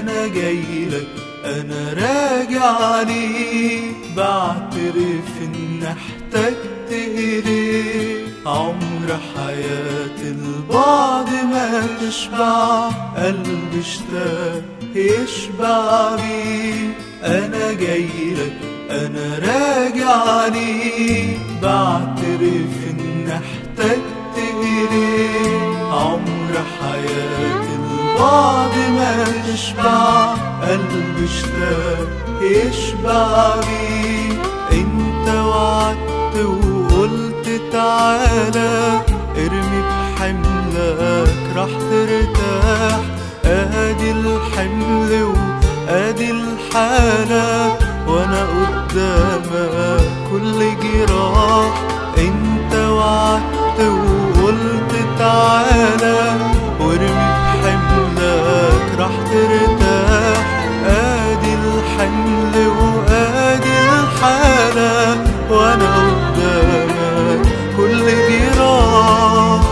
أنا جايلك، أنا راجع ليك، بعترف إن احتجت إليك. عمر حياة البعد ما تشبع، قلبي اشتاق يشبع بيك. أنا جايلك، أنا راجع ليك، بعترف إن احتجت إليك. عمر حياة البعد ما تشبع، قلبي اشتاق يشبع بيك. انت وعدت وقلت تعالى، ارمي بحملك راح ترتاح. ادي الحمل وادي الحالة، وانا قدامك كل جراح. انت وعدت وقلت تعالى، وارمي بحملك راح ترتاح. ادي الحمل وادي الحالة، وانا قدامك كل جراح.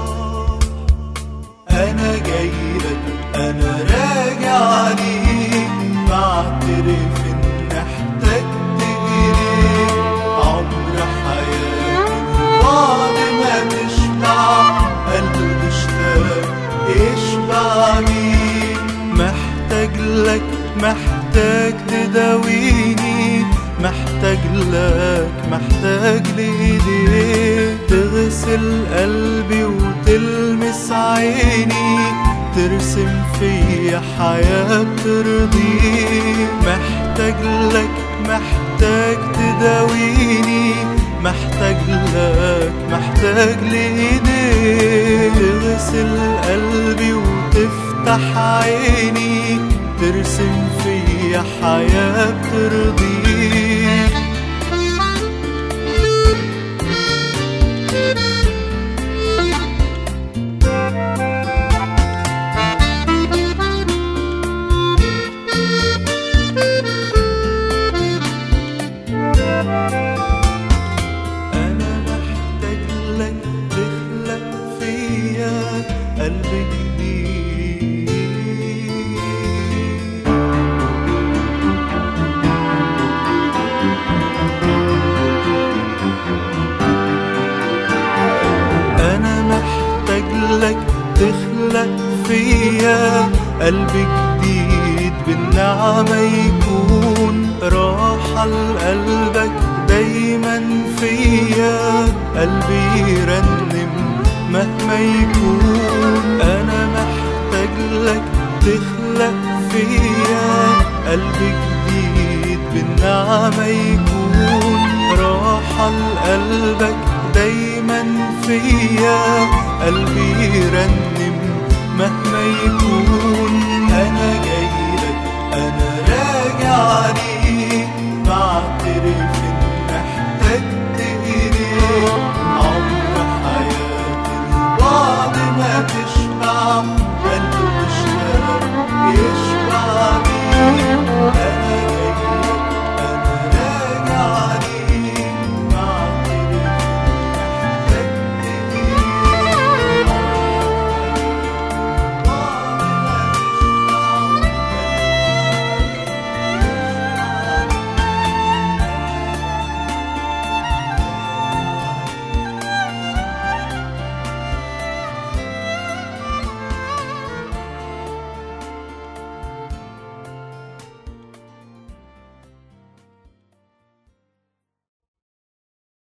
انا جايلك، انا راجع ليك، بعترف ان احتجت اليك. عمر حياة البعد ما تشبع، قلبي اشتاق يشبع بيك. محتاج لك، محتاج تداويني، محتاج لك، محتاج لإيديك تغسل قلبي وتلمس عيني، ترسم فيا حياة ترضيك. محتاج لك، محتاج تداويني، محتاج لك، محتاج لإيديك تغسل قلبي وتفتح عيني، ترسم فيا حياة ترضيك. أنا محتاج لك تخلق فيا قلب جديد. أنا محتاج لك تخلق فيا قلب جديد، بالنعمة يكون راحة لقلبك دايما فيا. قلبي يرنم مهما يكون. أنا محتاج لك تخلق فيا قلب جديد، بالنعمة يكون راحة لقلبك دايما فيا. قلبي يرنم مهما يكون. أنا